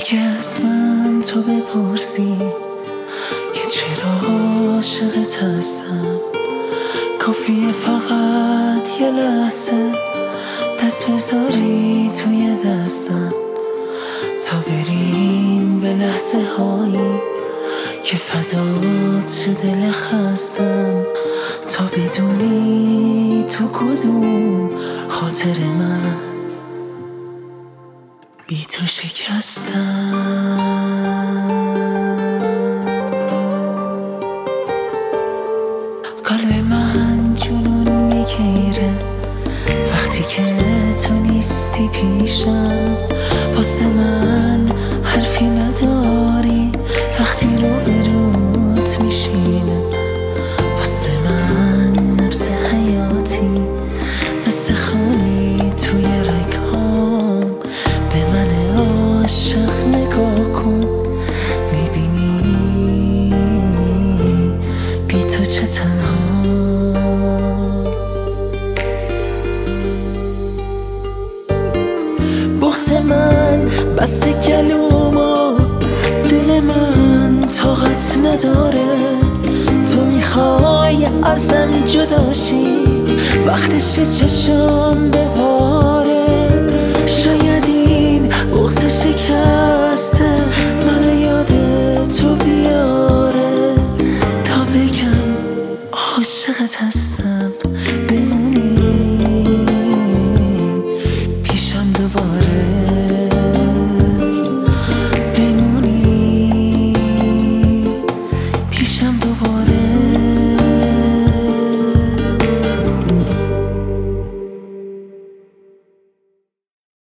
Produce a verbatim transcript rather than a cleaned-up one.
اگه از من تو بپرسی که چرا عاشقت هستم، کافیه فقط یه لحظه دست بذاری توی دستم تا بریم به لحظه هایی که فدات شه دل خستم، تا بدونی تو کدوم خاطر من بی تو شکستم. قلب من جنون میگیره وقتی که تو نیستی پیشم، واسه من حرفی نداری وقتی رو بروت میشینه، واسه من نبض حیاتی مثل خالی توی رگهام، به من عاشق نگاه کن میبینی بی تو چه تنها. بغض من بسته گلومو، دل من طاقت نداره، تو میخوای ازم جداشی وقتش چشم بباره. شاید این بغض شکسته منو یاد تو بیاره تا بگم عاشقت هستم،